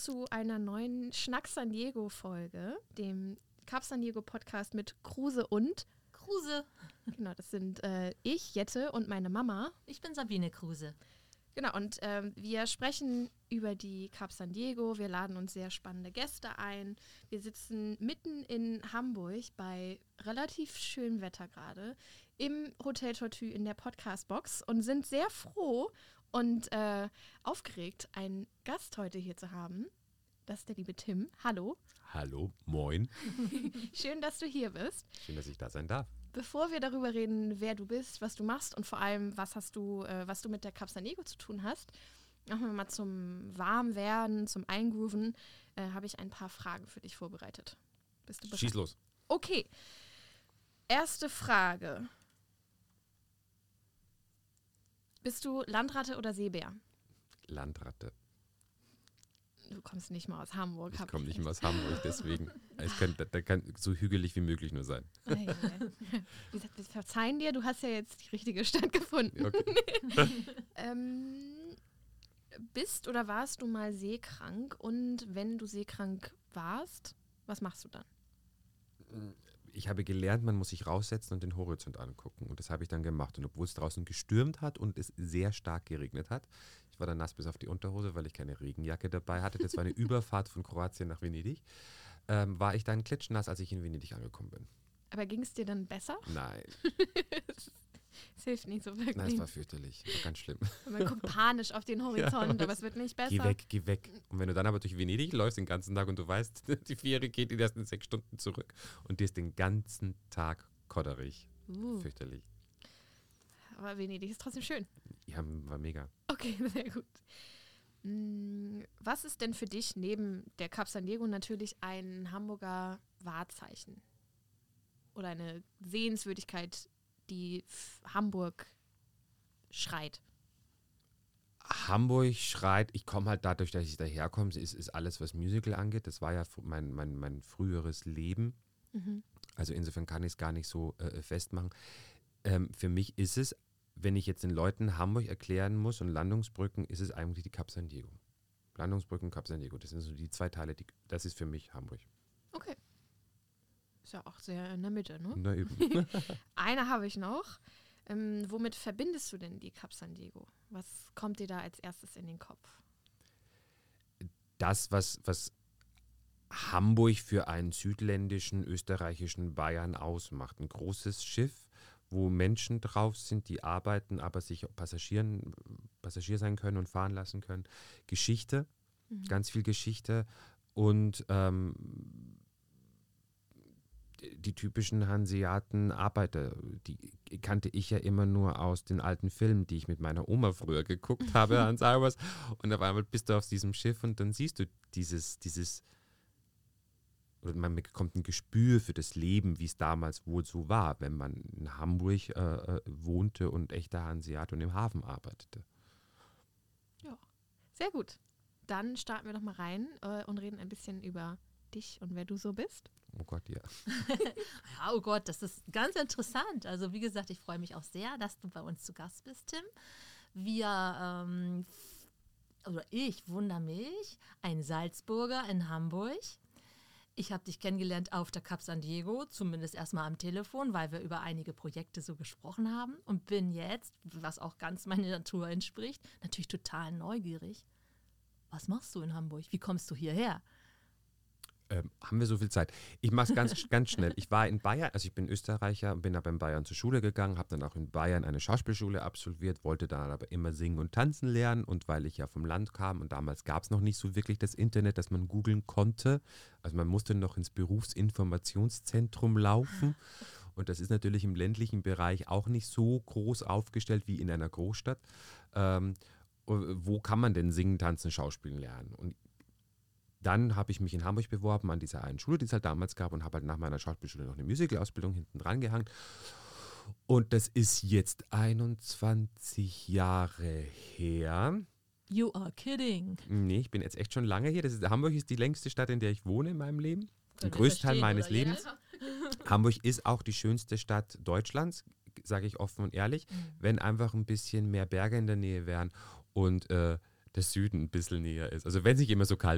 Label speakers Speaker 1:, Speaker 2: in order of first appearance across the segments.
Speaker 1: zu einer neuen Schnack San Diego Folge, dem Cap San Diego Podcast mit Kruse und
Speaker 2: Kruse.
Speaker 1: Genau, das sind ich, Jette und meine Mama.
Speaker 2: Ich bin Sabine Kruse.
Speaker 1: Genau, und wir sprechen über die Cap San Diego. Wir laden uns sehr spannende Gäste ein. Wir sitzen mitten in Hamburg bei relativ schönem Wetter gerade im Hotel Tortue in der Podcast-Box und sind sehr froh und aufgeregt, einen Gast heute hier zu haben. Das ist der liebe Tim. Hallo.
Speaker 3: Hallo, moin.
Speaker 1: Schön, dass du hier bist.
Speaker 3: Schön, dass ich da sein darf.
Speaker 1: Bevor wir darüber reden, wer du bist, was du machst und vor allem, was du mit der Cap San Diego zu tun hast, machen wir mal zum Warmwerden, zum Eingrooven, habe ich ein paar Fragen für dich vorbereitet. Bist du bereit?
Speaker 3: Schieß los.
Speaker 1: Okay. Erste Frage. Bist du Landratte oder Seebär?
Speaker 3: Landratte.
Speaker 1: Du kommst nicht mal aus Hamburg.
Speaker 3: Ich komme nicht mal aus Hamburg, deswegen. Der kann so hügelig wie möglich nur sein.
Speaker 1: Wir verzeihen dir, du hast ja jetzt die richtige Stadt gefunden.
Speaker 3: Okay.
Speaker 1: Bist oder warst du mal seekrank? Und wenn du seekrank warst, was machst du dann?
Speaker 3: Ich habe gelernt, man muss sich raussetzen und den Horizont angucken. Und das habe ich dann gemacht. Und obwohl es draußen gestürmt hat und es sehr stark geregnet hat, ich war dann nass bis auf die Unterhose, weil ich keine Regenjacke dabei hatte. Das war eine Überfahrt von Kroatien nach Venedig. War ich dann klitschnass, als ich in Venedig angekommen bin.
Speaker 1: Aber ging es dir dann besser?
Speaker 3: Nein.
Speaker 1: Es hilft nicht so wirklich.
Speaker 3: Nein, es war fürchterlich. War ganz schlimm.
Speaker 1: Man guckt panisch auf den Horizont, aber es wird nicht besser.
Speaker 3: Geh weg. Und wenn du dann aber durch Venedig läufst den ganzen Tag und du weißt, die Fähre geht die ersten 6 Stunden zurück und dir ist den ganzen Tag kodderig. Fürchterlich.
Speaker 1: Aber Venedig ist trotzdem schön.
Speaker 3: Ja, war mega.
Speaker 1: Okay, sehr gut. Was ist denn für dich neben der Cap San Diego natürlich ein Hamburger Wahrzeichen? Oder eine Sehenswürdigkeit, die Hamburg schreit?
Speaker 3: Hamburg schreit, ich komme halt dadurch, dass ich daherkomme, ist alles, was Musical angeht. Das war ja mein früheres Leben.
Speaker 1: Mhm.
Speaker 3: Also insofern kann ich es gar nicht so festmachen. Für mich ist es, wenn ich jetzt den Leuten Hamburg erklären muss und Landungsbrücken, ist es eigentlich die Cap San Diego. Landungsbrücken, Cap San Diego, das sind so die 2 Teile, das ist für mich Hamburg.
Speaker 1: Okay. Ist ja auch sehr in der Mitte, ne?
Speaker 3: Na eben.
Speaker 1: Eine habe ich noch. Womit verbindest du denn die Cap San Diego? Was kommt dir da als erstes in den Kopf?
Speaker 3: Das, was Hamburg für einen südländischen, österreichischen Bayern ausmacht. Ein großes Schiff, wo Menschen drauf sind, die arbeiten, aber sich Passagier sein können und fahren lassen können. Geschichte, ganz viel Geschichte und die typischen Hanseaten-Arbeiter, die kannte ich ja immer nur aus den alten Filmen, die ich mit meiner Oma früher geguckt habe, Hans Albers. Und auf einmal bist du auf diesem Schiff und dann siehst du oder man bekommt ein Gespür für das Leben, wie es damals wohl so war, wenn man in Hamburg wohnte und echter Hanseat und im Hafen arbeitete.
Speaker 1: Ja, sehr gut. Dann starten wir doch mal rein und reden ein bisschen über dich und wer du so bist.
Speaker 3: Oh Gott, ja.
Speaker 2: Ja, oh Gott, das ist ganz interessant. Also wie gesagt, ich freue mich auch sehr, dass du bei uns zu Gast bist, Tim. Ich wundere mich, ein Salzburger in Hamburg. Ich habe dich kennengelernt auf der Cap San Diego, zumindest erstmal am Telefon, weil wir über einige Projekte so gesprochen haben und bin jetzt, was auch ganz meiner Natur entspricht, natürlich total neugierig. Was machst du in Hamburg? Wie kommst du hierher?
Speaker 3: Haben wir so viel Zeit? Ich mache es ganz schnell. Ich war in Bayern, also ich bin Österreicher, bin aber in Bayern zur Schule gegangen, habe dann auch in Bayern eine Schauspielschule absolviert, wollte dann aber immer singen und tanzen lernen und weil ich ja vom Land kam und damals gab es noch nicht so wirklich das Internet, dass man googeln konnte, also man musste noch ins Berufsinformationszentrum laufen und das ist natürlich im ländlichen Bereich auch nicht so groß aufgestellt wie in einer Großstadt. Wo kann man denn singen, tanzen, schauspielen lernen? Und dann habe ich mich in Hamburg beworben an dieser einen Schule, die es halt damals gab und habe halt nach meiner Schauspielschule noch eine Musical-Ausbildung hinten dran gehangen. Und das ist jetzt 21 Jahre her.
Speaker 2: You are kidding.
Speaker 3: Nee, ich bin jetzt echt schon lange hier. Hamburg ist die längste Stadt, in der ich wohne in meinem Leben. Den größten Teil meines Lebens. Hamburg ist auch die schönste Stadt Deutschlands, sage ich offen und ehrlich, wenn einfach ein bisschen mehr Berge in der Nähe wären und der Süden ein bisschen näher ist. Also wenn es nicht immer so kalt wäre.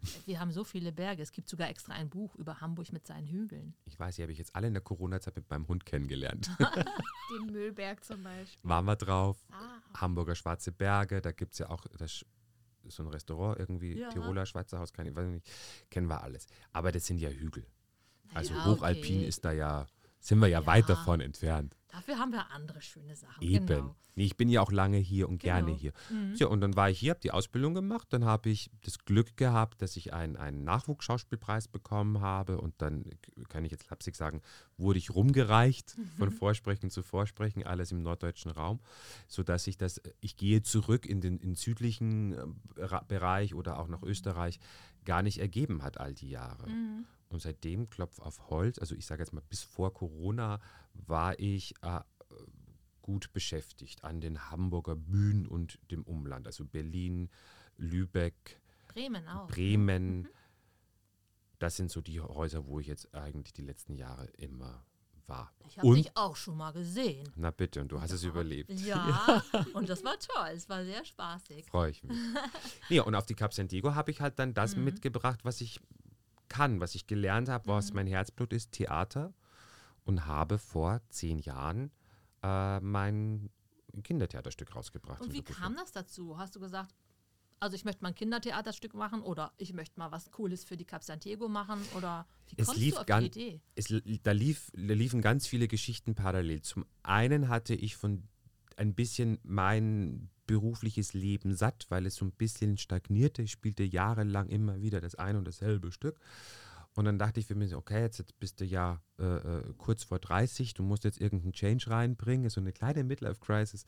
Speaker 2: Wir haben so viele Berge. Es gibt sogar extra ein Buch über Hamburg mit seinen Hügeln.
Speaker 3: Ich weiß, die habe ich jetzt alle in der Corona-Zeit mit meinem Hund kennengelernt.
Speaker 1: Den Müllberg zum Beispiel.
Speaker 3: Waren wir drauf.
Speaker 1: Ah.
Speaker 3: Hamburger Schwarze Berge, da gibt es ja auch so ein Restaurant irgendwie,
Speaker 2: Ja.
Speaker 3: Tiroler Schweizer Haus, ich weiß nicht, kennen wir alles. Aber das sind ja Hügel. Also
Speaker 2: Ja,
Speaker 3: hochalpin
Speaker 2: okay.
Speaker 3: ist da ja, sind wir ja weit davon entfernt.
Speaker 2: Dafür haben wir andere schöne Sachen.
Speaker 3: Eben.
Speaker 2: Genau.
Speaker 3: Nee, ich bin ja auch lange hier und gerne
Speaker 2: Genau.
Speaker 3: hier.
Speaker 2: Mhm.
Speaker 3: Ja, und dann war ich hier, habe die Ausbildung gemacht, dann habe ich das Glück gehabt, dass ich einen Nachwuchsschauspielpreis bekommen habe und dann, kann ich jetzt flapsig sagen, wurde ich rumgereicht von Vorsprechen zu Vorsprechen, alles im norddeutschen Raum, sodass ich gehe zurück in den südlichen Bereich oder auch nach Österreich, gar nicht ergeben hat all die Jahre.
Speaker 2: Mhm.
Speaker 3: Und seitdem, Klopf auf Holz, also ich sage jetzt mal, bis vor Corona war ich gut beschäftigt an den Hamburger Bühnen und dem Umland, also Berlin, Lübeck,
Speaker 2: Bremen auch.
Speaker 3: Bremen. Das sind so die Häuser, wo ich jetzt eigentlich die letzten Jahre immer war.
Speaker 2: Ich habe
Speaker 3: Und,
Speaker 2: dich auch schon mal gesehen.
Speaker 3: na bitte, und du hast es überlebt.
Speaker 2: Ja, und das war toll. Es war sehr spaßig.
Speaker 3: Freue ich mich. Ja, und auf die Cap San Diego habe ich halt dann das mitgebracht, was ich kann, was ich gelernt habe, was mein Herzblut ist, Theater. Und habe vor 10 Jahren mein Kindertheaterstück rausgebracht.
Speaker 2: Und
Speaker 3: zum
Speaker 2: wie
Speaker 3: Glück.
Speaker 2: kam das dazu? Hast du gesagt, also ich möchte mal ein Kindertheaterstück machen oder ich möchte mal was Cooles für die Cap San Diego machen oder wie
Speaker 3: Es
Speaker 2: kommst
Speaker 3: lief
Speaker 2: du auf
Speaker 3: ganz,
Speaker 2: die Idee?
Speaker 3: da liefen ganz viele Geschichten parallel. Zum einen hatte ich von ein bisschen mein berufliches Leben satt, weil es so ein bisschen stagnierte. Ich spielte jahrelang immer wieder das ein und dasselbe Stück. Und dann dachte ich für mich, okay, jetzt bist du ja kurz vor 30, du musst jetzt irgendeinen Change reinbringen, so eine kleine Midlife-Crisis.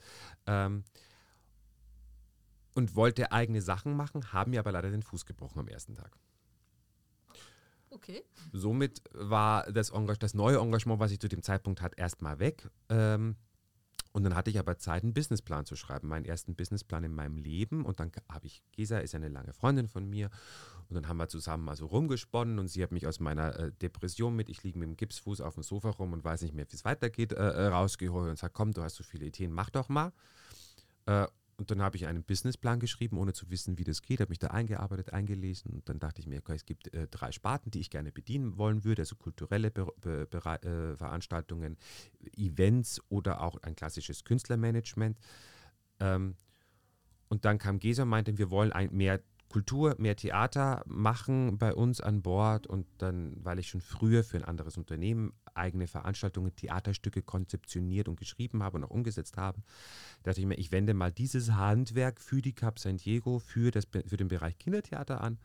Speaker 3: Und wollte eigene Sachen machen, haben mir aber leider den Fuß gebrochen am ersten Tag.
Speaker 2: Okay.
Speaker 3: Somit war das neue Engagement, was ich zu dem Zeitpunkt hatte, erstmal weg. Und dann hatte ich aber Zeit, einen Businessplan zu schreiben, meinen ersten Businessplan in meinem Leben. Und dann habe ich, Gesa ist eine lange Freundin von mir, und dann haben wir zusammen also rumgesponnen und sie hat mich aus meiner Depression ich liege mit dem Gipsfuß auf dem Sofa rum und weiß nicht mehr, wie es weitergeht, rausgeholt und sagt, komm, du hast so viele Ideen, mach doch mal. Und dann habe ich einen Businessplan geschrieben, ohne zu wissen, wie das geht, habe mich da eingearbeitet, eingelesen und dann dachte ich mir, okay, es gibt 3 Sparten, die ich gerne bedienen wollen würde, also kulturelle Veranstaltungen, Events oder auch ein klassisches Künstlermanagement. Und dann kam Gesa und meinte, wir wollen mehr Kultur, mehr Theater machen bei uns an Bord und dann, weil ich schon früher für ein anderes Unternehmen eigene Veranstaltungen, Theaterstücke konzeptioniert und geschrieben habe und auch umgesetzt habe, dachte ich mir, ich wende mal dieses Handwerk für die Cap San Diego, für den Bereich Kindertheater an.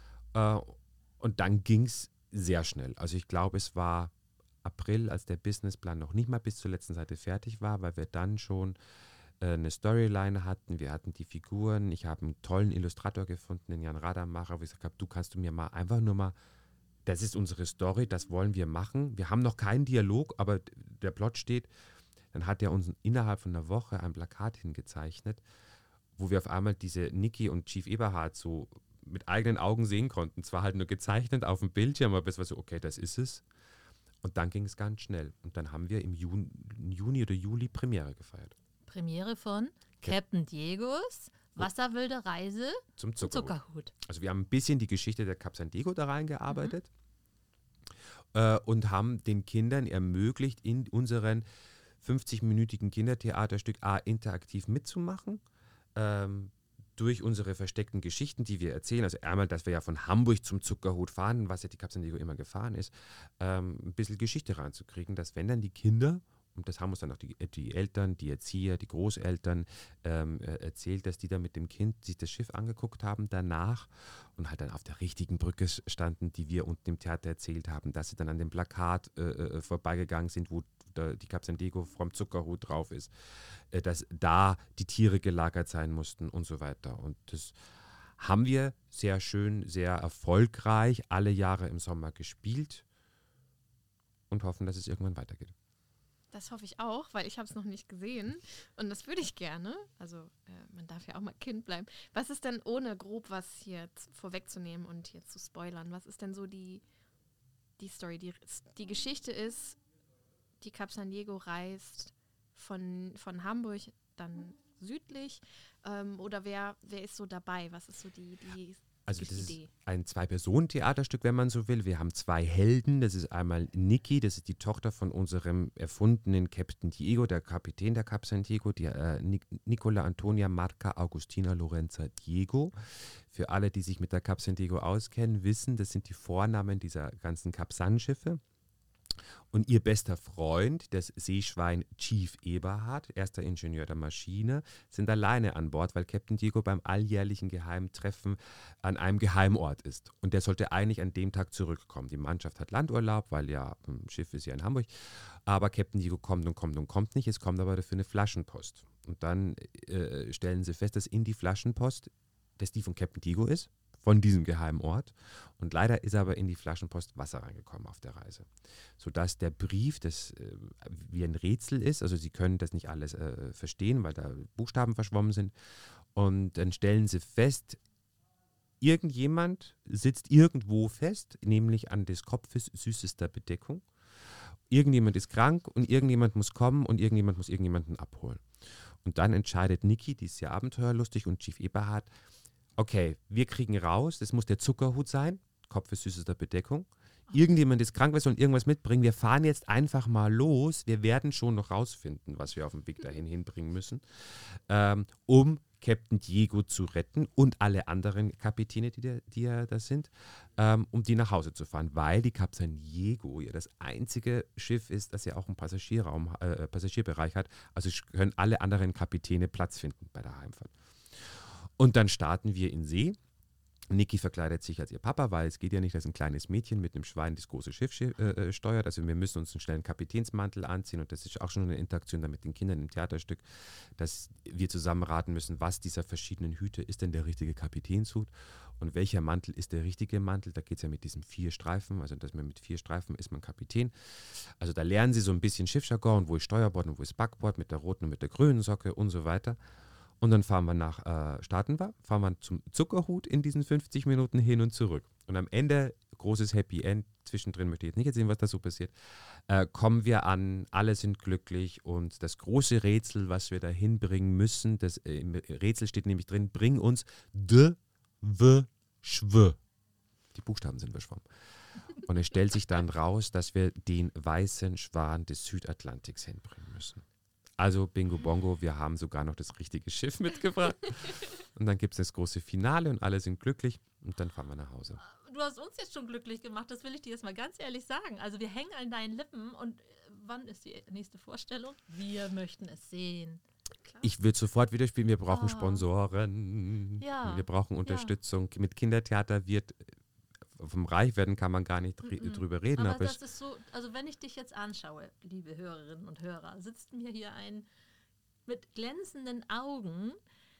Speaker 3: Und dann ging es sehr schnell. Also ich glaube, es war April, als der Businessplan noch nicht mal bis zur letzten Seite fertig war, weil wir dann schon eine Storyline hatten, wir hatten die Figuren, ich habe einen tollen Illustrator gefunden, den Jan Radamacher, wo ich gesagt habe, du kannst du mir mal einfach nur mal, das ist unsere Story, das wollen wir machen. Wir haben noch keinen Dialog, aber der Plot steht. Dann hat er uns innerhalb von einer Woche ein Plakat hingezeichnet, wo wir auf einmal diese Niki und Chief Eberhard so mit eigenen Augen sehen konnten. Zwar halt nur gezeichnet auf dem Bildschirm, aber es war so, okay, das ist es. Und dann ging es ganz schnell. Und dann haben wir im Juni oder Juli Premiere gefeiert.
Speaker 2: Premiere von Captain Diegos Wasserwilde Reise
Speaker 3: Zum
Speaker 2: zum
Speaker 3: Zuckerhut.
Speaker 2: Zuckerhut.
Speaker 3: Also wir haben ein bisschen die Geschichte der Cap San Diego da reingearbeitet und haben den Kindern ermöglicht, in unseren 50-minütigen Kindertheaterstück interaktiv mitzumachen. Durch unsere versteckten Geschichten, die wir erzählen, also einmal, dass wir ja von Hamburg zum Zuckerhut fahren, was ja die Cap San Diego immer gefahren ist, ein bisschen Geschichte reinzukriegen, dass wenn dann die Kinder, und das haben uns dann auch die Eltern, die Erzieher, die Großeltern erzählt, dass die dann mit dem Kind sich das Schiff angeguckt haben danach und halt dann auf der richtigen Brücke standen, die wir unten im Theater erzählt haben, dass sie dann an dem Plakat vorbeigegangen sind, wo die Cap San Diego vom Zuckerhut drauf ist, dass da die Tiere gelagert sein mussten und so weiter. Und das haben wir sehr schön, sehr erfolgreich alle Jahre im Sommer gespielt und hoffen, dass es irgendwann weitergeht.
Speaker 1: Das hoffe ich auch, weil ich habe es noch nicht gesehen und das würde ich gerne. Also man darf ja auch mal Kind bleiben. Was ist denn, ohne grob was hier vorwegzunehmen und jetzt zu spoilern, was ist denn so die Story? Die Geschichte ist, die Cap San Diego reist von Hamburg dann südlich oder wer ist so dabei? Was ist so die
Speaker 3: Also das
Speaker 1: Idee.
Speaker 3: ist ein Zwei-Personen-Theaterstück, wenn man so will. Wir haben 2 Helden. Das ist einmal Niki, das ist die Tochter von unserem erfundenen Captain Diego, der Kapitän der Cap San Diego, die Nicola Antonia Marca Augustina Lorenza Diego. Für alle, die sich mit der Cap San Diego auskennen, wissen, das sind die Vornamen dieser ganzen Cap San-Schiffe. Und ihr bester Freund, das Seeschwein Chief Eberhard, erster Ingenieur der Maschine, sind alleine an Bord, weil Captain Diego beim alljährlichen Geheimtreffen an einem Geheimort ist. Und der sollte eigentlich an dem Tag zurückkommen. Die Mannschaft hat Landurlaub, weil ja, Schiff ist ja in Hamburg. Aber Captain Diego kommt und kommt und kommt nicht. Es kommt aber dafür eine Flaschenpost. Und dann stellen sie fest, dass in die Flaschenpost, dass die von Captain Diego ist, von diesem geheimen Ort. Und leider ist aber in die Flaschenpost Wasser reingekommen auf der Reise. Sodass der Brief, das wie ein Rätsel ist, also sie können das nicht alles verstehen, weil da Buchstaben verschwommen sind. Und dann stellen sie fest, irgendjemand sitzt irgendwo fest, nämlich an des Kopfes süßester Bedeckung. Irgendjemand ist krank und irgendjemand muss kommen und irgendjemand muss irgendjemanden abholen. Und dann entscheidet Niki, die ist sehr abenteuerlustig, und Chief Eberhard, okay, wir kriegen raus, das muss der Zuckerhut sein, Kopf ist süßester Bedeckung. Irgendjemand ist krank, wir sollen irgendwas mitbringen. Wir fahren jetzt einfach mal los. Wir werden schon noch rausfinden, was wir auf dem Weg dahin hinbringen müssen, um Captain Diego zu retten und alle anderen Kapitäne, die ja da sind, um die nach Hause zu fahren, weil die Cap San Diego ja das einzige Schiff ist, das ja auch einen Passagierbereich hat. Also können alle anderen Kapitäne Platz finden bei der Heimfahrt. Und dann starten wir in See. Niki verkleidet sich als ihr Papa, weil es geht ja nicht, dass ein kleines Mädchen mit einem Schwein das große Schiff steuert. Also wir müssen uns einen schnellen Kapitänsmantel anziehen, und das ist auch schon eine Interaktion da mit den Kindern im Theaterstück, dass wir zusammen raten müssen, was dieser verschiedenen Hüte ist denn der richtige Kapitänshut und welcher Mantel ist der richtige Mantel. Da geht es ja mit diesen 4 Streifen, also dass man mit 4 Streifen ist man Kapitän. Also da lernen sie so ein bisschen Schiffsjargon, wo ist Steuerbord und wo ist Backbord, mit der roten und mit der grünen Socke und so weiter. Und dann fahren wir zum Zuckerhut in diesen 50 Minuten hin und zurück. Und am Ende, großes Happy End, zwischendrin möchte ich jetzt nicht erzählen, was da so passiert, kommen wir an, alle sind glücklich, und das große Rätsel, was wir da hinbringen müssen, das im Rätsel steht nämlich drin, bring uns schw. Die Buchstaben sind verschwommen. Und es stellt sich dann raus, dass wir den weißen Schwan des Südatlantiks hinbringen müssen. Also Bingo Bongo, wir haben sogar noch das richtige Schiff mitgebracht. Und dann gibt es das große Finale und alle sind glücklich und dann fahren wir nach Hause.
Speaker 2: Du hast uns jetzt schon glücklich gemacht, das will ich dir jetzt mal ganz ehrlich sagen. Also wir hängen an deinen Lippen, und wann ist die nächste Vorstellung? Wir möchten es sehen.
Speaker 1: Klar.
Speaker 3: Ich würde sofort wieder spielen, wir brauchen Sponsoren,
Speaker 2: Ja,
Speaker 3: wir brauchen Unterstützung. Mit Kindertheater wird, vom Reichwerden kann man gar nicht drüber reden.
Speaker 2: Aber das ist so, also wenn ich dich jetzt anschaue, liebe Hörerinnen und Hörer, sitzt mir hier ein mit glänzenden Augen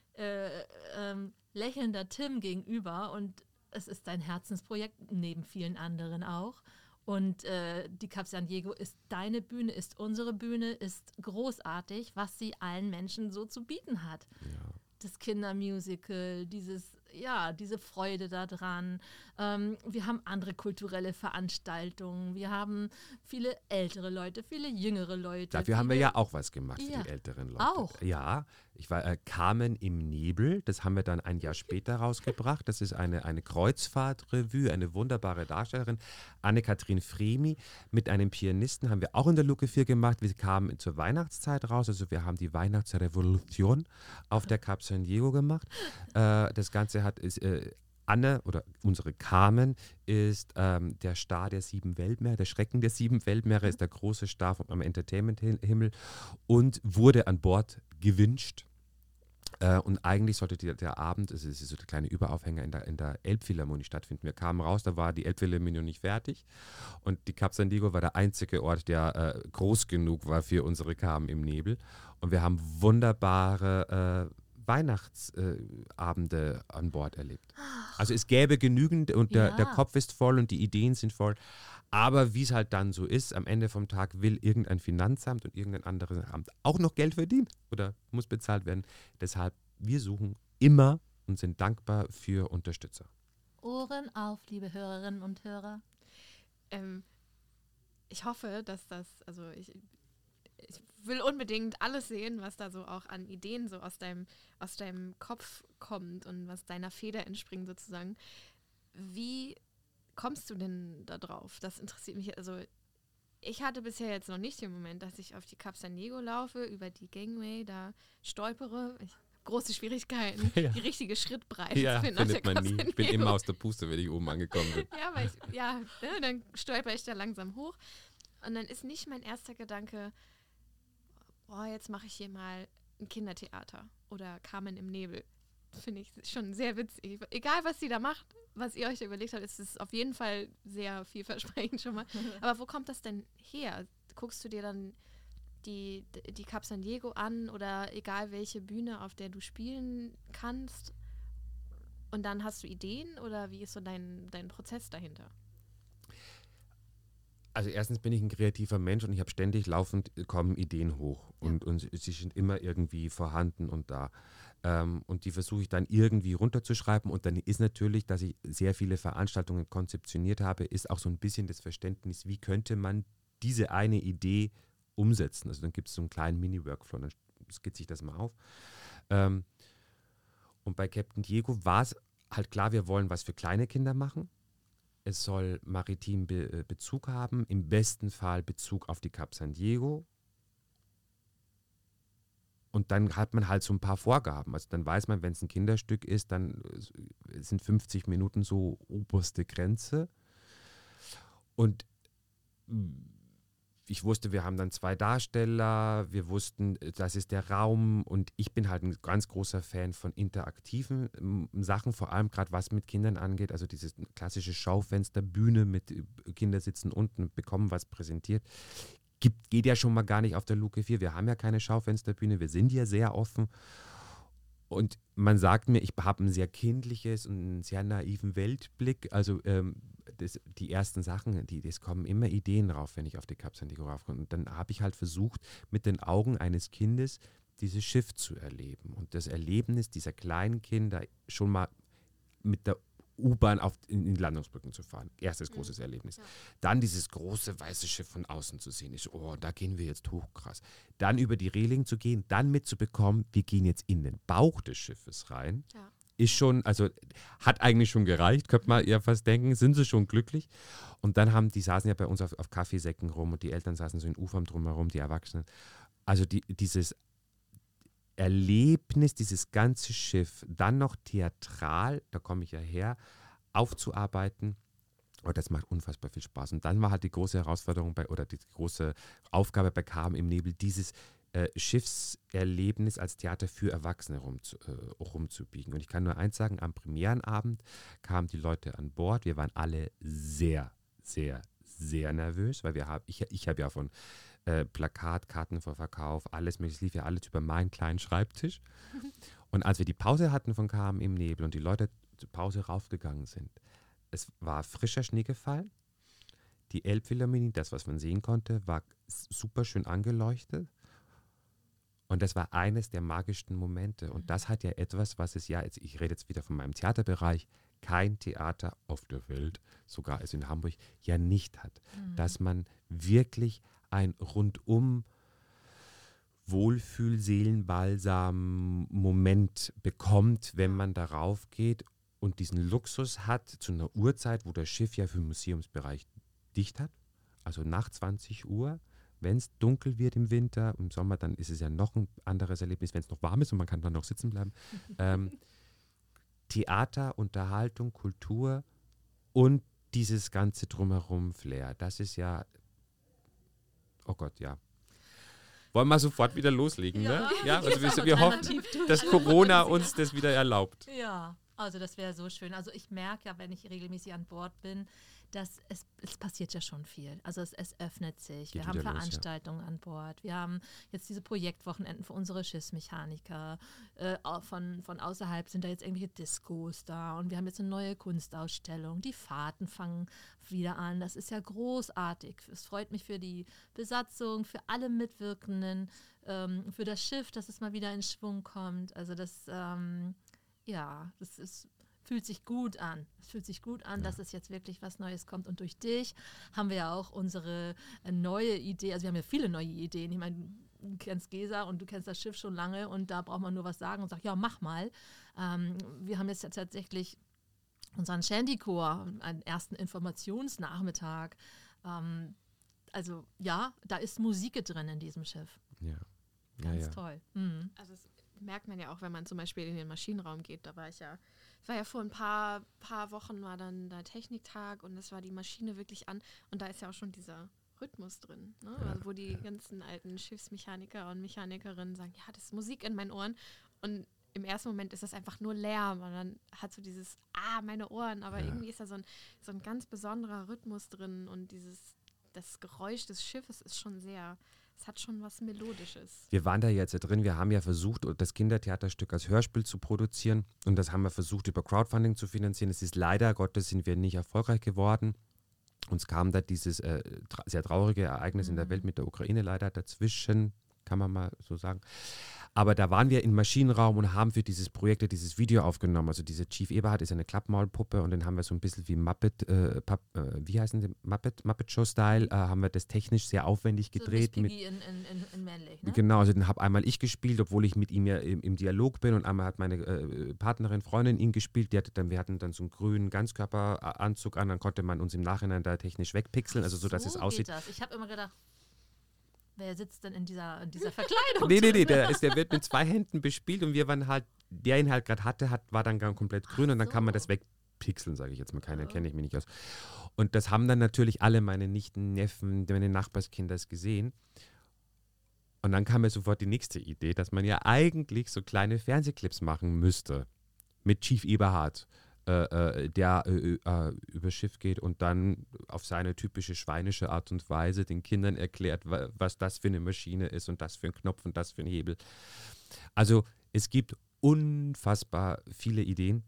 Speaker 2: lächelnder Tim gegenüber, und es ist dein Herzensprojekt, neben vielen anderen auch. Und die Cap San Diego ist deine Bühne, ist unsere Bühne, ist großartig, was sie allen Menschen so zu bieten hat.
Speaker 3: Ja.
Speaker 2: Das Kindermusical, diese Freude daran. Wir haben andere kulturelle Veranstaltungen. Wir haben viele ältere Leute, viele jüngere Leute.
Speaker 3: Dafür haben wir ja auch was gemacht für
Speaker 2: Ja.
Speaker 3: die älteren Leute.
Speaker 2: Auch?
Speaker 3: Ja, ich war Carmen im Nebel, das haben wir dann ein Jahr später rausgebracht. Das ist eine Kreuzfahrtrevue, eine wunderbare Darstellerin, Anne-Kathrin Fremi. Mit einem Pianisten haben wir auch in der Luke 4 gemacht. Wir kamen zur Weihnachtszeit raus, also wir haben die Weihnachtsrevolution auf der Cap San Diego gemacht. Das Ganze Anne oder unsere Carmen ist der Star der 7 Weltmeere, der Schrecken der 7 Weltmeere, ist der große Star am Entertainment-Himmel und wurde an Bord gewünscht. Und eigentlich sollte der Abend, es ist so der kleine Überaufhänger, in der Elbphilharmonie stattfinden. Wir kamen raus, da war die Elbphilharmonie noch nicht fertig, und die Cap San Diego war der einzige Ort, der groß genug war für unsere Carmen im Nebel. Und wir haben wunderbare Weihnachtsabende an Bord erlebt. Also es gäbe genügend, und der Kopf ist voll und die Ideen sind voll. Aber wie es halt dann so ist, am Ende vom Tag will irgendein Finanzamt und irgendein anderes Amt auch noch Geld verdienen oder muss bezahlt werden. Deshalb, wir suchen immer und sind dankbar für Unterstützer.
Speaker 2: Ohren auf, liebe Hörerinnen und Hörer.
Speaker 1: Ich hoffe, dass ich will unbedingt alles sehen, was da so auch an Ideen so aus deinem Kopf kommt und was deiner Feder entspringt sozusagen. Wie kommst du denn da drauf? Das interessiert mich. Also ich hatte bisher jetzt noch nicht den Moment, dass ich auf die Cap San Diego laufe, über die Gangway, da stolpere. Große Schwierigkeiten,
Speaker 3: Ja.
Speaker 1: die richtige Schrittbreite
Speaker 3: Ja,
Speaker 1: zu finden auf der
Speaker 3: findet man
Speaker 1: Cap
Speaker 3: nie.
Speaker 1: San
Speaker 3: Ich bin
Speaker 1: Diego.
Speaker 3: immer aus der Puste, wenn ich oben angekommen bin.
Speaker 1: Ja, dann stolper ich da langsam hoch. Und dann ist nicht mein erster Gedanke, oh, jetzt mache ich hier mal ein Kindertheater oder Carmen im Nebel. Finde ich schon sehr witzig. Egal, was sie da macht, was ihr euch da überlegt habt, ist es auf jeden Fall sehr vielversprechend schon mal. Aber wo kommt das denn her? Guckst du dir dann die Cap San Diego an oder egal welche Bühne, auf der du spielen kannst und dann hast du Ideen oder wie ist so dein Prozess dahinter?
Speaker 3: Also erstens bin ich ein kreativer Mensch und ich habe ständig laufend kommen Ideen hoch und sie sind immer irgendwie vorhanden und da. Und die versuche ich dann irgendwie runterzuschreiben und dann ist natürlich, dass ich sehr viele Veranstaltungen konzeptioniert habe, ist auch so ein bisschen das Verständnis, wie könnte man diese eine Idee umsetzen. Also dann gibt es so einen kleinen Mini-Workflow, dann skizze ich das mal auf. Und bei Captain Diego war es halt klar, wir wollen was für kleine Kinder machen. Es soll maritim Bezug haben, im besten Fall Bezug auf die Cap San Diego. Und dann hat man halt so ein paar Vorgaben. Also dann weiß man, wenn es ein Kinderstück ist, dann sind 50 Minuten so oberste Grenze. Und ich wusste, wir haben dann 2 Darsteller, wir wussten, das ist der Raum und ich bin halt ein ganz großer Fan von interaktiven Sachen, vor allem gerade was mit Kindern angeht, also dieses klassische Schaufenster, Bühne mit Kinder sitzen unten und bekommen was präsentiert. Geht ja schon mal gar nicht auf der Luke 4, wir haben ja keine Schaufensterbühne, wir sind ja sehr offen und man sagt mir, ich habe ein sehr kindliches und einen sehr naiven Weltblick, also die ersten Sachen, es kommen immer Ideen drauf, wenn ich auf die Cap San Diego raufkomme. Und dann habe ich halt versucht, mit den Augen eines Kindes dieses Schiff zu erleben. Und das Erlebnis dieser kleinen Kinder schon mal mit der U-Bahn in die Landungsbrücken zu fahren. Erstes großes Erlebnis.
Speaker 1: Ja.
Speaker 3: Dann dieses große weiße Schiff von außen zu sehen. Ich so, oh, da gehen wir jetzt hoch, krass. Dann über die Reling zu gehen, dann mitzubekommen, wir gehen jetzt in den Bauch des Schiffes rein.
Speaker 1: Ja.
Speaker 3: Ist schon, also hat eigentlich schon gereicht, könnte man eher fast denken, sind sie schon glücklich. Und dann die saßen ja bei uns auf Kaffeesäcken rum und die Eltern saßen so in Ufern drumherum, die Erwachsenen. Also dieses Erlebnis, dieses ganze Schiff, dann noch theatral, da komme ich ja her, aufzuarbeiten. Und das macht unfassbar viel Spaß. Und dann war halt die große Herausforderung oder die große Aufgabe bei Carmen im Nebel, dieses Schiffserlebnis als Theater für Erwachsene rumzubiegen. Und ich kann nur eins sagen, am Premierenabend kamen die Leute an Bord. Wir waren alle sehr, sehr, sehr nervös, weil ich habe ja von Plakat, Kartenvorverkauf, alles mögliche, es lief ja alles über meinen kleinen Schreibtisch. Und als wir die Pause hatten von Carmen im Nebel und die Leute zur Pause raufgegangen sind, es war frischer Schnee gefallen. Die Elbphilharmonie, das, was man sehen konnte, war super schön angeleuchtet. Und das war eines der magischsten Momente. Und das hat ja etwas, was es ja, ich rede jetzt wieder von meinem Theaterbereich, kein Theater auf der Welt, sogar also in Hamburg, ja nicht hat. Dass man wirklich ein rundum Wohlfühl-Seelenbalsam-Moment bekommt, wenn man darauf geht und diesen Luxus hat zu einer Uhrzeit, wo das Schiff ja für den Museumsbereich dicht hat, also nach 20 Uhr. Wenn es dunkel wird im Winter, im Sommer, dann ist es ja noch ein anderes Erlebnis, wenn es noch warm ist und man kann dann noch sitzen bleiben. Theater, Unterhaltung, Kultur und dieses ganze Drumherum Flair, das ist ja, oh Gott, ja. Wollen wir sofort wieder loslegen, ne? Ja, also wir hoffen, dass Corona uns das wieder erlaubt.
Speaker 2: Ja, also das wäre so schön. Also ich merke ja, wenn ich regelmäßig an Bord bin, dass es passiert ja schon viel. Also es öffnet sich. Wir haben Veranstaltungen an Bord. Wir haben jetzt diese Projektwochenenden für unsere Schiffsmechaniker. Von außerhalb sind da jetzt irgendwelche Diskos da und wir haben jetzt eine neue Kunstausstellung. Die Fahrten fangen wieder an. Das ist ja großartig. Es freut mich für die Besatzung, für alle Mitwirkenden, für das Schiff, dass es mal wieder in Schwung kommt. Also das fühlt sich gut an. Es fühlt sich gut an, dass es jetzt wirklich was Neues kommt. Und durch dich haben wir ja auch unsere neue Idee, also wir haben ja viele neue Ideen. Ich meine, du kennst Gesa und du kennst das Schiff schon lange und da braucht man nur was sagen und sagt, ja, mach mal. Wir haben jetzt tatsächlich unseren Shandychor, einen ersten Informationsnachmittag. Also ja, da ist Musik drin in diesem Schiff.
Speaker 3: Ja.
Speaker 2: Ganz toll. Mhm.
Speaker 1: Also das merkt man ja auch, wenn man zum Beispiel in den Maschinenraum geht. Da war ich war ja vor ein paar Wochen war dann der Techniktag und es war die Maschine wirklich an und da ist ja auch schon dieser Rhythmus drin, ne?
Speaker 3: Ja,
Speaker 1: Also wo die ganzen alten Schiffsmechaniker und Mechanikerinnen sagen, ja, das ist Musik in meinen Ohren und im ersten Moment ist das einfach nur Lärm und dann hat so dieses, meine Ohren, aber irgendwie ist da so ein ganz besonderer Rhythmus drin und das Geräusch des Schiffes ist schon es hat schon was Melodisches.
Speaker 3: Wir waren da jetzt drin, wir haben ja versucht, das Kindertheaterstück als Hörspiel zu produzieren und das haben wir versucht, über Crowdfunding zu finanzieren. Es ist leider Gottes, sind wir nicht erfolgreich geworden. Uns kam da dieses sehr traurige Ereignis in der Welt mit der Ukraine leider dazwischen, kann man mal so sagen. Aber da waren wir im Maschinenraum und haben für dieses Projekt dieses Video aufgenommen. Also diese Chief Eberhard ist eine Klappmaulpuppe und den haben wir so ein bisschen wie Muppet, wie heißen die? Muppet Show-Style, haben wir das technisch sehr aufwendig gedreht.
Speaker 2: So wie in männlich, ne?
Speaker 3: Genau, also den habe einmal ich gespielt, obwohl ich mit ihm ja im Dialog bin und einmal hat meine Partnerin, Freundin ihn gespielt. Wir hatten dann so einen grünen Ganzkörperanzug an, dann konnte man uns im Nachhinein da technisch wegpixeln, also so, dass es aussieht.
Speaker 2: Das. Ich habe immer gedacht, wer sitzt denn in dieser Verkleidung?
Speaker 3: Nee, der wird mit 2 Händen bespielt und wir waren halt, der ihn halt gerade hatte, war dann komplett grün und dann kann man das wegpixeln, sage ich jetzt mal. Keiner kenne ich mich nicht aus. Und das haben dann natürlich alle meine Nichten, Neffen, meine Nachbarskinder gesehen. Und dann kam mir sofort die nächste Idee, dass man ja eigentlich so kleine Fernsehclips machen müsste mit Chief Eberhard, der übers Schiff geht und dann auf seine typische schweinische Art und Weise den Kindern erklärt, was das für eine Maschine ist und das für ein Knopf und das für ein Hebel. Also es gibt unfassbar viele Ideen.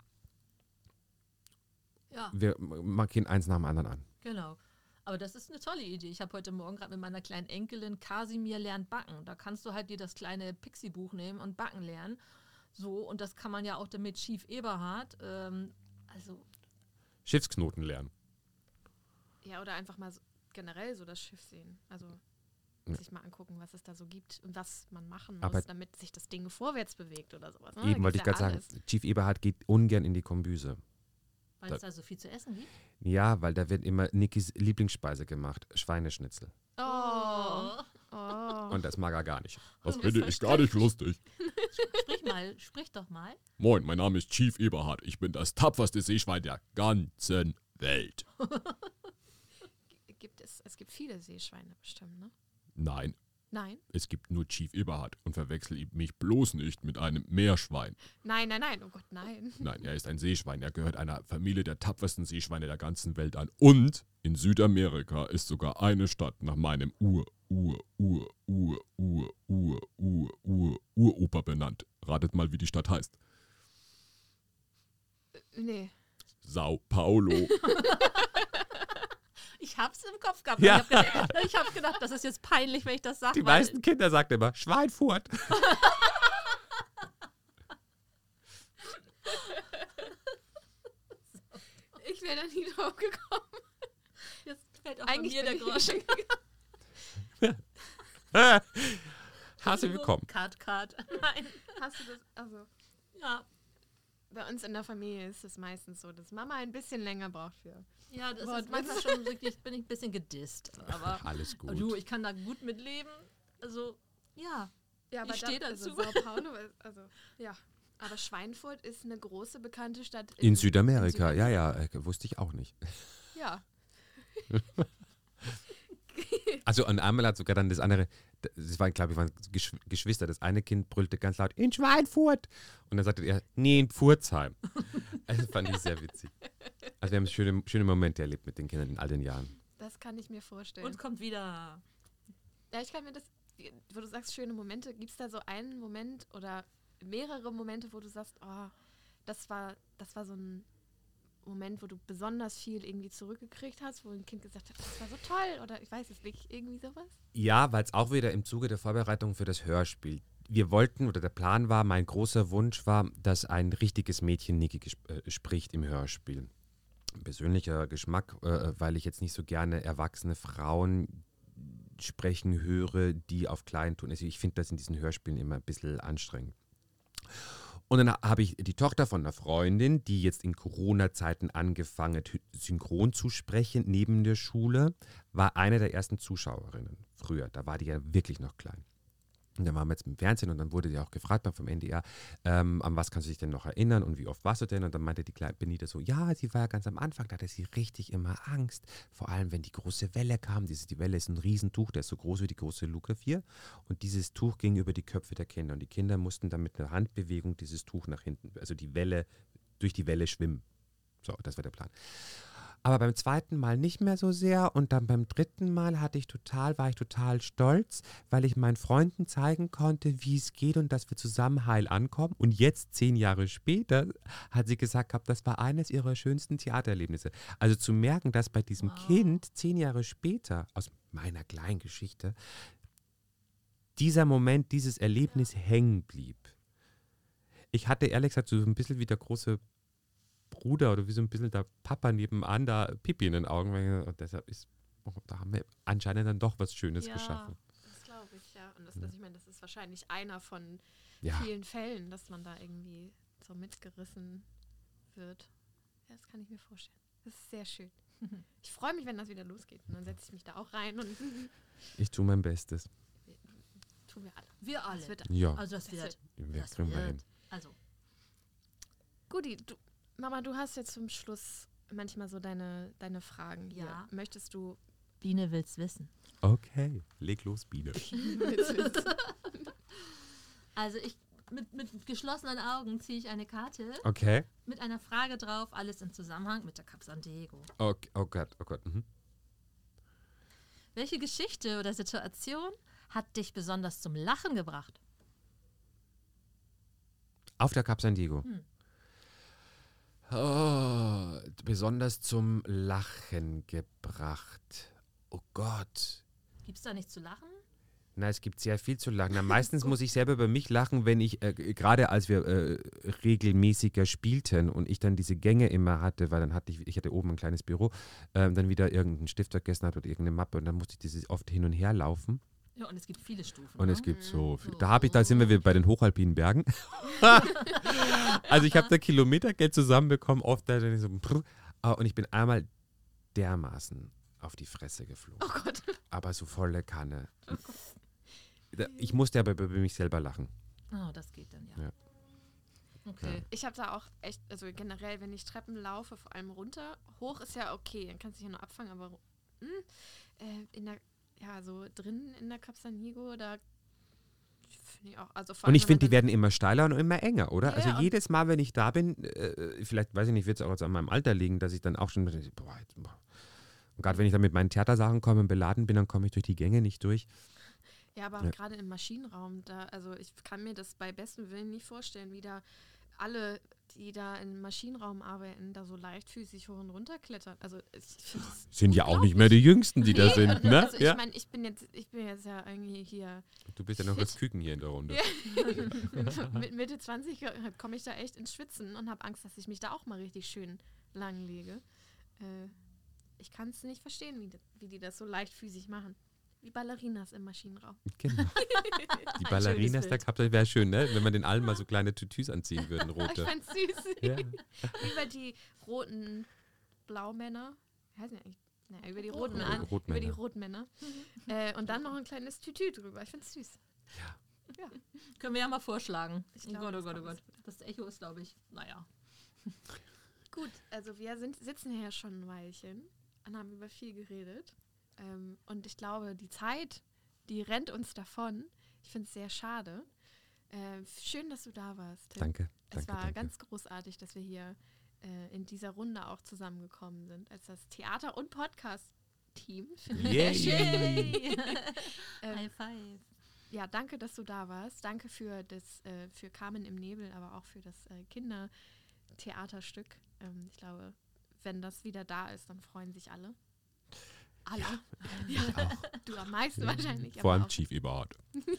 Speaker 2: Ja.
Speaker 3: Wir markieren eins nach dem anderen an.
Speaker 2: Genau. Aber das ist eine tolle Idee. Ich habe heute Morgen gerade mit meiner kleinen Enkelin Kasimir lernt backen. Da kannst du halt dir das kleine Pixie-Buch nehmen und backen lernen. So, und das kann man ja auch damit Chief Eberhard.
Speaker 3: Schiffsknoten lernen.
Speaker 1: Ja, oder einfach mal generell so das Schiff sehen. Also sich mal angucken, was es da so gibt und was man machen muss, damit sich das Ding vorwärts bewegt oder sowas. Ne?
Speaker 3: Eben wollte ich gerade sagen, Chief Eberhard geht ungern in die Kombüse.
Speaker 2: Weil es da so viel zu essen gibt?
Speaker 3: Ja, weil da wird immer Nikis Lieblingsspeise gemacht, Schweineschnitzel.
Speaker 1: Oh.
Speaker 3: Und das mag er gar nicht.
Speaker 4: Das finde ich gar nicht lustig.
Speaker 2: Sprich doch mal.
Speaker 4: Moin, mein Name ist Chief Eberhard. Ich bin das tapferste Seeschwein der ganzen Welt.
Speaker 1: Es gibt viele Seeschweine bestimmt, ne?
Speaker 4: Nein,
Speaker 1: Nein?
Speaker 4: es gibt nur Chief Eberhard und verwechsel mich bloß nicht mit einem Meerschwein.
Speaker 1: Nein, oh Gott, nein.
Speaker 4: Nein, er ist ein Seeschwein. Er gehört einer Familie der tapfersten Seeschweine der ganzen Welt an. Und in Südamerika ist sogar eine Stadt nach meinem Uropa benannt. Ratet mal, wie die Stadt heißt.
Speaker 1: Nee.
Speaker 4: Sao Paulo.
Speaker 2: Ich hab's im Kopf gehabt.
Speaker 3: Ja.
Speaker 2: Ich hab gedacht, das ist jetzt peinlich, wenn ich das sage.
Speaker 3: Die meisten Kinder sagen immer, Schweinfurt.
Speaker 1: Ich wäre da nie drauf gekommen.
Speaker 2: Jetzt fällt auch
Speaker 1: Eigentlich
Speaker 2: bei mir der
Speaker 1: bin
Speaker 2: Groschen.
Speaker 3: Herzlich willkommen.
Speaker 2: Cut. Nein.
Speaker 1: Hast du das? Also,
Speaker 2: Ja.
Speaker 1: bei uns in der Familie ist es meistens so, dass Mama ein bisschen länger braucht für.
Speaker 2: Ja, das
Speaker 1: Wortwitz.
Speaker 2: ist manchmal schon wirklich, bin ich ein bisschen gedisst. Aber
Speaker 3: Alles gut.
Speaker 2: du, ich kann da gut mit leben. Also, ja.
Speaker 1: Ja,
Speaker 2: Ich steh
Speaker 1: Also
Speaker 2: dazu.
Speaker 1: Sao Paulo, ja. Aber Schweinfurt ist eine große, bekannte Stadt
Speaker 3: In Südamerika, ja, wusste ich auch nicht.
Speaker 1: Ja.
Speaker 3: Also und einmal hat sogar dann das andere, das waren, glaube ich, waren Geschwister. Das eine Kind brüllte ganz laut, in Schweinfurt. Und dann sagte er, nee, in Pforzheim. Das fand ich sehr witzig. Also wir haben schöne Momente erlebt mit den Kindern in all den Jahren.
Speaker 1: Das kann ich mir vorstellen.
Speaker 2: Und kommt wieder.
Speaker 1: Ja, ich kann mir das, wo du sagst, schöne Momente, gibt es da so einen Moment oder mehrere Momente, wo du sagst, oh, das war so ein Moment, wo du besonders viel irgendwie zurückgekriegt hast, wo ein Kind gesagt hat, das war so toll oder ich weiß es nicht, irgendwie sowas?
Speaker 3: Ja, weil es auch wieder im Zuge der Vorbereitung für das Hörspiel. Wir wollten, oder der Plan war, mein großer Wunsch war, dass ein richtiges Mädchen Niki spricht im Hörspiel. Ein persönlicher Geschmack, weil ich jetzt nicht so gerne erwachsene Frauen, sprechen höre, die auf Kleinton. Also ich finde das in diesen Hörspielen immer ein bisschen anstrengend. Und dann habe ich die Tochter von einer Freundin, die jetzt in Corona-Zeiten angefangen hat, synchron zu sprechen neben der Schule, war eine der ersten Zuschauerinnen früher. Da war die ja wirklich noch klein. Und dann waren wir jetzt im Fernsehen und dann wurde sie auch gefragt vom NDR, an was kannst du dich denn noch erinnern und wie oft warst du denn? Und dann meinte die kleine Benita so, ja, sie war ja ganz am Anfang, da hatte sie richtig immer Angst. Vor allem, wenn die große Welle kam. Die Welle ist ein Riesentuch, der ist so groß wie die große Luke 4. Und dieses Tuch ging über die Köpfe der Kinder. Und die Kinder mussten dann mit einer Handbewegung dieses Tuch nach hinten, also durch die Welle schwimmen. So, das war der Plan. Aber beim zweiten Mal nicht mehr so sehr und dann beim dritten Mal war ich total stolz, weil ich meinen Freunden zeigen konnte, wie es geht und dass wir zusammen heil ankommen. Und jetzt, 10 Jahre später, hat sie gesagt gehabt, das war eines ihrer schönsten Theatererlebnisse. Also zu merken, dass bei diesem Kind 10 Jahre später, aus meiner kleinen Geschichte, dieser Moment, dieses Erlebnis hängen blieb. Ich hatte ehrlich gesagt so ein bisschen wie der große Bruder oder wie so ein bisschen der Papa nebenan, da Pipi in den Augen. Und deshalb da haben wir anscheinend dann doch was Schönes geschaffen.
Speaker 1: Das glaube ich, ja. Und ich meine, das ist wahrscheinlich einer von
Speaker 3: Ja.
Speaker 1: vielen Fällen, dass man da irgendwie so mitgerissen wird. Ja, das kann ich mir vorstellen. Das ist sehr schön. Ich freue mich, wenn das wieder losgeht. Und dann setze ich mich da auch rein und
Speaker 3: Ich tue mein Bestes.
Speaker 1: tun wir alle.
Speaker 2: Wir alle.
Speaker 1: Das wird
Speaker 3: Ja,
Speaker 2: Also das wird.
Speaker 3: das kriegen wir hin.
Speaker 2: Also,
Speaker 1: Guti, Mama, du hast jetzt zum Schluss manchmal so deine Fragen hier.
Speaker 2: Ja.
Speaker 1: Möchtest du
Speaker 2: Biene will's wissen.
Speaker 3: Okay, leg los, Biene.
Speaker 2: Also mit geschlossenen Augen ziehe ich eine Karte
Speaker 3: Okay.
Speaker 2: mit einer Frage drauf, alles im Zusammenhang mit der Cap San Diego.
Speaker 3: Okay. Oh Gott. Mhm.
Speaker 2: Welche Geschichte oder Situation hat dich besonders zum Lachen gebracht?
Speaker 3: Auf der Cap San Diego. Oh, besonders zum Lachen gebracht. Oh Gott.
Speaker 2: Gibt's da nichts zu lachen?
Speaker 3: Na, es gibt sehr viel zu lachen. Na, meistens muss ich selber über mich lachen, wenn ich, gerade als wir regelmäßiger spielten und ich dann diese Gänge immer hatte, weil dann ich hatte oben ein kleines Büro, dann wieder irgendeinen Stift vergessen habe oder irgendeine Mappe und dann musste ich dieses oft hin und her laufen.
Speaker 2: Ja, und es gibt viele Stufen.
Speaker 3: Und
Speaker 2: ne?
Speaker 3: es gibt so viel. Da sind wir wieder bei den hochalpinen Bergen. Also ich habe da Kilometergeld zusammenbekommen, oft da dann so, und ich bin einmal dermaßen auf die Fresse geflogen.
Speaker 1: Oh Gott.
Speaker 3: Aber so volle Kanne. Ich musste aber über mich selber lachen.
Speaker 2: Oh, das geht dann ja.
Speaker 3: Ja.
Speaker 2: Okay.
Speaker 1: Ich habe da auch echt, also generell, wenn ich Treppen laufe, vor allem runter, hoch ist ja okay, dann kannst du dich ja noch abfangen, aber so drinnen in der Cap San Diego, da finde ich auch, also vor
Speaker 3: Und
Speaker 1: allem,
Speaker 3: ich
Speaker 1: wenn
Speaker 3: finde,
Speaker 1: man
Speaker 3: die werden immer steiler und immer enger, oder?
Speaker 1: Ja,
Speaker 3: Also
Speaker 1: und-
Speaker 3: jedes Mal, wenn ich da bin, vielleicht, weiß ich nicht, wird es auch jetzt an meinem Alter liegen, dass ich dann auch schon, und gerade wenn ich dann mit meinen Theatersachen komme und beladen bin, dann komme ich durch die Gänge nicht durch.
Speaker 1: Ja, aber
Speaker 3: Ja.
Speaker 1: gerade im Maschinenraum, also ich kann mir das bei bestem Willen nicht vorstellen, wie da alle, die da im Maschinenraum arbeiten, da so leichtfüßig hoch und runter klettern. Also ich finde das
Speaker 3: Sind ja auch nicht mehr die Jüngsten, die da
Speaker 1: Nee,
Speaker 3: sind,
Speaker 1: und
Speaker 3: ne?
Speaker 1: Also
Speaker 3: Ja.
Speaker 1: ich meine, ich bin jetzt ja eigentlich hier
Speaker 3: Du bist ja noch das Küken hier in der Runde.
Speaker 1: mit Mitte 20 komme ich da echt ins Schwitzen und habe Angst, dass ich mich da auch mal richtig schön langlege. Ich kann es nicht verstehen, wie die das so leichtfüßig machen. Wie Ballerinas im Maschinenraum.
Speaker 3: Genau. Die Ballerinas der Kapsel wäre schön, ne? Wenn man den allen mal so kleine Tütüs anziehen würden,
Speaker 1: Ich
Speaker 3: rote.
Speaker 1: fand's süß.
Speaker 3: Ja.
Speaker 1: Über die roten Blaumänner. Wie heißen die eigentlich? Naja, über die roten
Speaker 3: Rotmänner.
Speaker 1: Über die Rotmänner. Und dann noch ein kleines Tütü drüber. Ich find's süß.
Speaker 2: Können wir ja mal vorschlagen.
Speaker 1: Ich
Speaker 2: Oh
Speaker 1: glaube,
Speaker 2: Gott, oh
Speaker 1: das
Speaker 2: Gott, oh
Speaker 1: kommt
Speaker 2: Gott. Das Echo ist, glaube ich, naja.
Speaker 1: Gut, also wir sitzen hier ja schon ein Weilchen und haben über viel geredet. Und ich glaube, die Zeit, die rennt uns davon. Ich finde es sehr schade. Schön, dass du da warst, Tim.
Speaker 3: Danke.
Speaker 1: Es war
Speaker 3: danke.
Speaker 1: ganz großartig, dass wir hier in dieser Runde auch zusammengekommen sind, als das Theater- und Podcast-Team. Finde ich
Speaker 3: Yay.
Speaker 1: sehr schön.
Speaker 2: High five.
Speaker 1: Ja, danke, dass du da warst. Danke für Carmen im Nebel, aber auch für das Kindertheaterstück. Ich glaube, wenn das wieder da ist, dann freuen sich alle. Alle. Ja. Du am meisten wahrscheinlich.
Speaker 4: Vor
Speaker 1: aber
Speaker 4: allem
Speaker 1: auch-
Speaker 4: Chief Eberhard.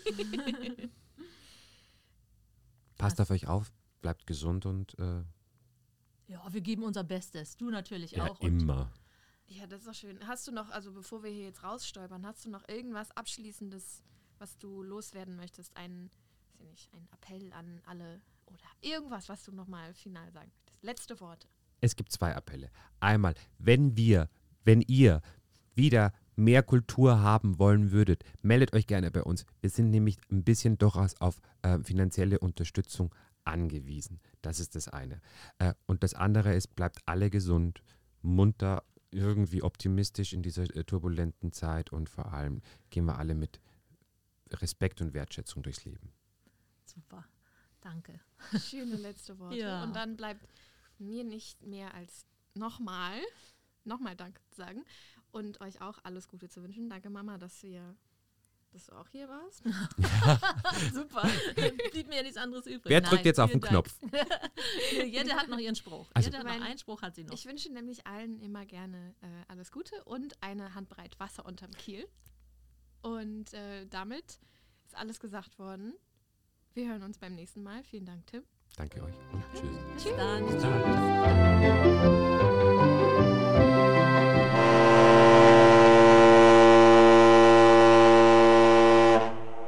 Speaker 3: Passt auf euch auf, bleibt gesund und
Speaker 2: Ja, wir geben unser Bestes. Du natürlich
Speaker 3: ja,
Speaker 2: auch. Und
Speaker 3: immer.
Speaker 1: Ja, das ist doch schön. Hast du noch, also bevor wir hier jetzt rausstolpern, hast du noch irgendwas Abschließendes, was du loswerden möchtest? Ein Appell an alle oder irgendwas, was du nochmal final sagen möchtest? Letzte Worte.
Speaker 3: Es gibt 2 Appelle. Einmal, wenn ihr wieder mehr Kultur haben wollen würdet, meldet euch gerne bei uns. Wir sind nämlich ein bisschen durchaus auf finanzielle Unterstützung angewiesen. Das ist das eine. Und das andere ist, bleibt alle gesund, munter, irgendwie optimistisch in dieser turbulenten Zeit und vor allem gehen wir alle mit Respekt und Wertschätzung durchs Leben.
Speaker 2: Super, danke.
Speaker 1: Schöne letzte Worte.
Speaker 2: Ja.
Speaker 1: Und dann bleibt mir nicht mehr als nochmal Danke zu sagen und euch auch alles Gute zu wünschen. Danke, Mama, dass du auch hier warst.
Speaker 2: Super, blieb mir ja nichts anderes übrig.
Speaker 3: Wer drückt jetzt auf den
Speaker 2: vielen
Speaker 3: Knopf?
Speaker 2: Dank. Jette hat noch ihren Spruch.
Speaker 3: Also-
Speaker 2: Jette hat noch einen Spruch, hat sie noch.
Speaker 1: Ich wünsche nämlich allen immer gerne alles Gute und eine Handbreit Wasser unterm Kiel. Und damit ist alles gesagt worden. Wir hören uns beim nächsten Mal. Vielen Dank, Tim.
Speaker 3: Danke euch und tschüss.
Speaker 2: Bis dann.
Speaker 3: Bis dann.